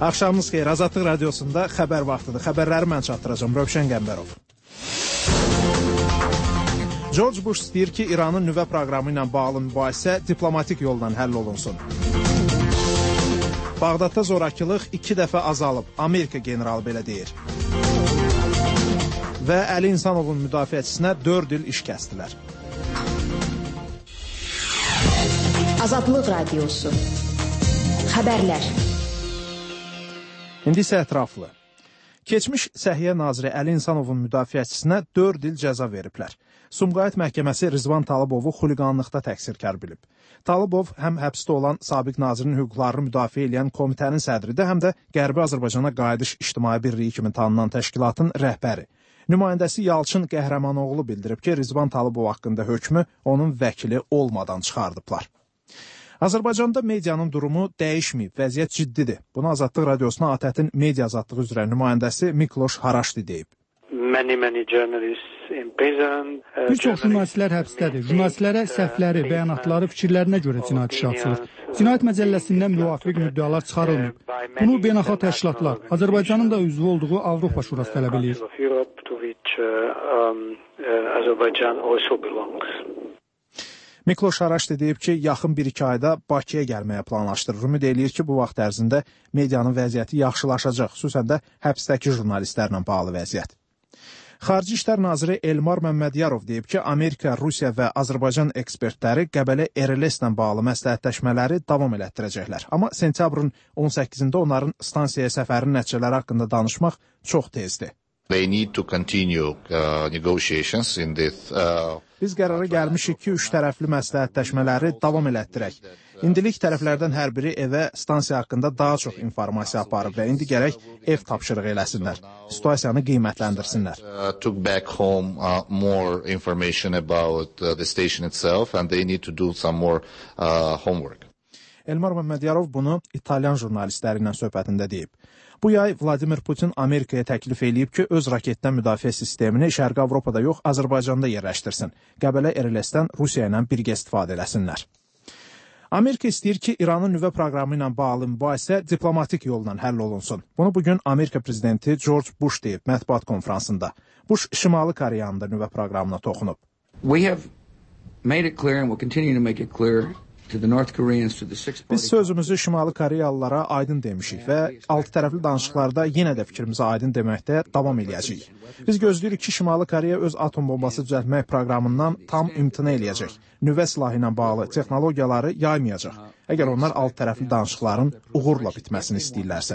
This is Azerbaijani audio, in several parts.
Axşamınız xeyir. Azadlıq Radiosunda xəbər vaxtıdır. Xəbərləri mən çatdıracağım. Rövşən Qəmbərov. George Bush istəyir ki, İranın nüvə proqramı ilə bağlı mübahisə diplomatik yolla həll olunsun. Bağdadda zorakılıq 2 dəfə azalıb. Amerika generalı belə deyir. Və Əli İnsanovun müdafiəçisinə 4 il iş kəsdilər. Azadlıq Radiosu. Xəbərlər. İndi isə ətraflı. Keçmiş Səhiyyə Naziri Əli İnsanovun müdafiəçisinə 4 il cəza veriblər. Sumqayıt məhkəməsi Rizvan Talıbovu xuliqanlıqda təqsirkar bilib. Talıbov həm həbsdə olan sabiq nazirin hüquqlarını müdafiə edən komitənin sədridir, həm də Qərbi Azərbaycana qayıdış ictimai birliyi kimi tanınan təşkilatın rəhbəri. Nümayəndəsi Yalçın Qəhrəmanoğlu bildirib ki, Rizvan Talıbov haqqında hökmü onun vəkili olmadan çıxardıblar. Azərbaycanda medianın durumu dəyişməyib, vəziyyət ciddidir. Bunu Azadlıq Radiosuna ATƏT-in media azadlığı üzrə nümayəndəsi Mikloş Haraşdi deyib. Bir çox jurnalistlər həbsdədir. Jurnalistlərə səhvləri, bəyanatları, fikirlərinə görə cinayət işi açılır. Cinayət məcəlləsindən müvafiq müddəalar çıxarılmayıb. Bunu beynəlxalq təşkilatlar, Azərbaycanın da üzvü olduğu Avropa Şurası tələb edir. Mikloş Haraşdi deyib ki, yaxın 1-2 ayda Bakıya gəlməyə planlaşdırır. Ümid eləyir ki, bu vaxt ərzində medianın vəziyyəti yaxşılaşacaq, xüsusən də həbsdəki jurnalistlərlə bağlı vəziyyət. Xarici İşlər Naziri Elmar Məmmədiyarov deyib ki, Amerika, Rusiya və Azərbaycan ekspertləri Qəbələ RLS-lə bağlı məsləhətləşmələri davam elətdirəcəklər. Amma sentyabrın 18-də onların stansiyaya səfərinin nəticələri haqqında danışmaq çox tezdir. Biz qərara gəlmişik ki, 3 tərəfli məsləhətləşmələri davam elətdirək. İndilik tərəflərdən hər biri evə stansiya haqqında daha çox informasiya aparıb və indi gərək ev tapşırığı eləsinlər. Situasiyanı qiymətləndirsinlər. Elmar Məmmədiyarov bunu İtalyan jurnalistləri ilə söhbətində deyib. Bu yay Vladimir Putin Amerikaya təklif eləyib ki, öz raketdən müdafiə sistemini Şərqi Avropada yox, Azərbaycanda yerləşdirsin. Qəbələ RLS-dən Rusiya ilə birgə istifadə eləsinlər. Amerika istəyir ki, İranın nüvə proqramı ilə bağlı mübahisə diplomatik yolla həll olunsun. Bunu bugün Amerika prezidenti George Bush deyib mətbuat konfransında. Bush Şimali Koreyanın da nüvə proqramına toxunub. We have made it clear and will continue to make it clear. Biz sözümüzü Şimali Koreyalılara aydın demişik və 6 tərəfli danışıqlarda yenə də fikrimizi aydın deməkdə davam eləyəcəyik. Biz gözləyirik ki, Şimali Koreya öz atom bombası düzəltmək proqramından tam imtina eləyəcək. Nüvə silahı ilə bağlı texnologiyaları yaymayacaq. Əgər onlar 6 tərəfli danışıqların uğurla bitməsini istəyirlərsə.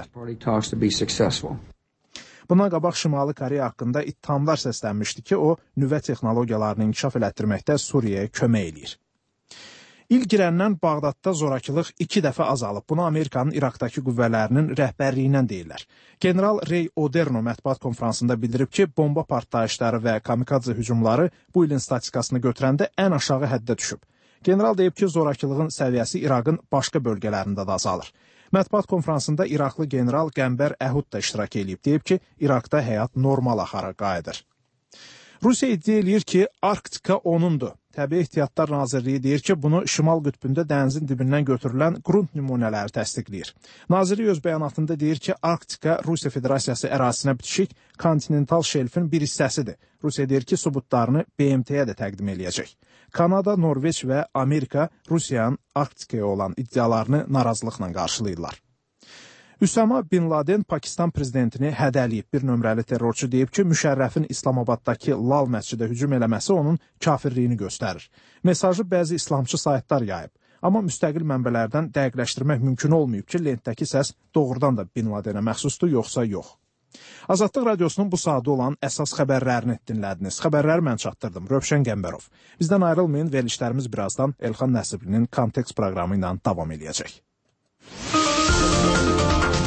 Bundan qabaq Şimali Koreya haqqında ittihamlar səslənmişdi ki, o nüvə texnologiyalarını inkişaf elətdirməkdə Suriyaya kömək eləyir. İl girəndən Bağdadda zorakılıq 2 dəfə azalıb. Bunu Amerikanın İraqdakı qüvvələrinin rəhbərliyindən deyirlər. General Ray Oderno mətbuat konfransında bildirib ki, bomba partlayışları və kamikadze hücumları bu ilin statistikasını götürəndə ən aşağı həddə düşüb. General deyib ki, zorakılığın səviyyəsi İraqın başqa bölgələrində də azalır. Mətbuat konfransında İraqlı general Qəmbər Əhud da iştirak edib. Deyib ki, İraqda həyat normal axara qayıdır. Rusiya iddia eləyir ki, Arktika onundur. Təbii Ehtiyatlar Nazirliyi deyir ki, bunu Şimal qütbündə dənizin dibindən götürülən qrunt nümunələri təsdiqləyir. Nazirlik öz bəyanatında deyir ki, Arktika Rusiya Federasiyası ərazisinə bitişik kontinental şelfin bir hissəsidir. Rusiya deyir ki, sübutlarını BMT-yə də təqdim eləyəcək. Kanada, Norveç və Amerika Rusiyanın Arktikaya olan iddialarını narazılıqla qarşılayırlar. Üsama Bin Laden Pakistan prezidentini hədələyib. Bir nömrəli terrorçu deyib ki, Müşərrəfin İslamabaddakı Lal məscidə hücum eləməsi onun kafirliyini göstərir. Mesajı bəzi İslamçı saytlar yayıb. Amma müstəqil mənbələrdən dəqiqləşdirmək mümkün olmayıb ki, lentdəki səs doğrudan da Bin Ladenə məxsusdur, yoxsa yox. Azadlıq Radiosunun bu saatda olan əsas xəbərlərini dinlədiniz. Xəbərləri mən çatdırdım. Rövşən Qəmbərov. Bizdən ayrılmayın, verilişlərimiz birazdan Elxan Nəsiblinin Kontekst proqramı ilə davam eləyəcək.